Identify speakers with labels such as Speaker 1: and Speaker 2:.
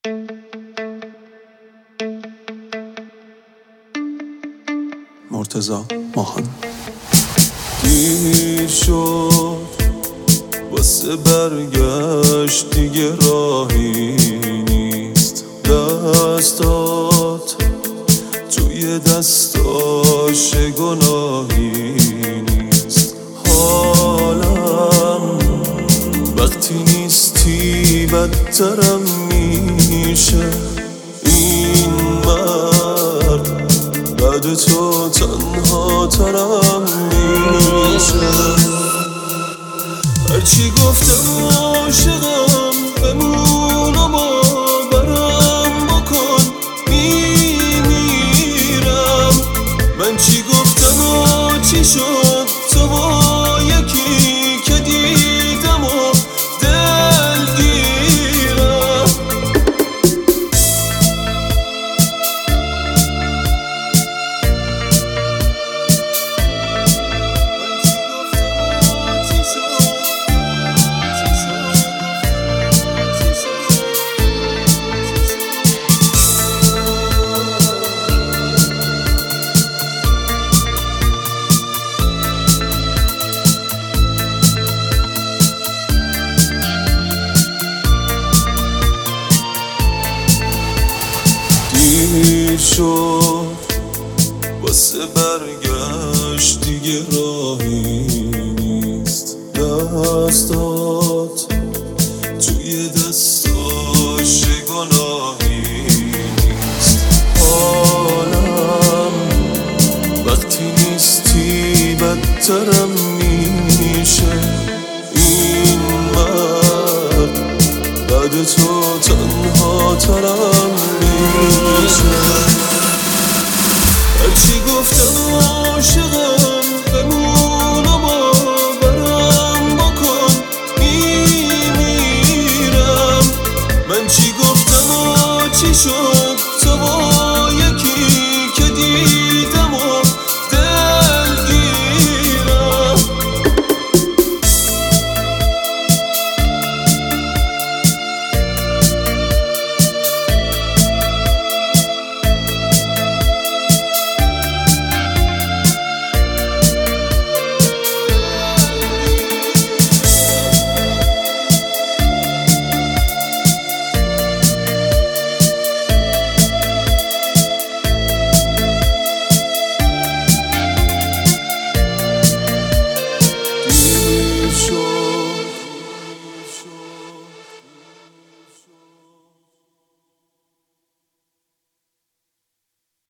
Speaker 1: مرتضی ماهان. دیر شد واسه برگشت، دیگه راهی نیست. دستات توی دستاش گناهی نیست. حالم وقتی نیستی بدترم میشه. این مرد بعد تو تنها ترم میشه. هرچی گفتم عاشقم بمون و باورم بکن، میمیرم. من چی گفتم و چی شد تو با یکی که دیدم و دلگیرم. دیر شد واسه برگشت، دیگه راهی نیست. دستات توی دستاش گناهی نیست. حالم وقتی نیستی بدترم میشه. این مرد بعد تو تنها ترم میشه. هرچی گفتم عاشقم بمون و باورم بکن، میمیرم. من چی گفتم و چی شد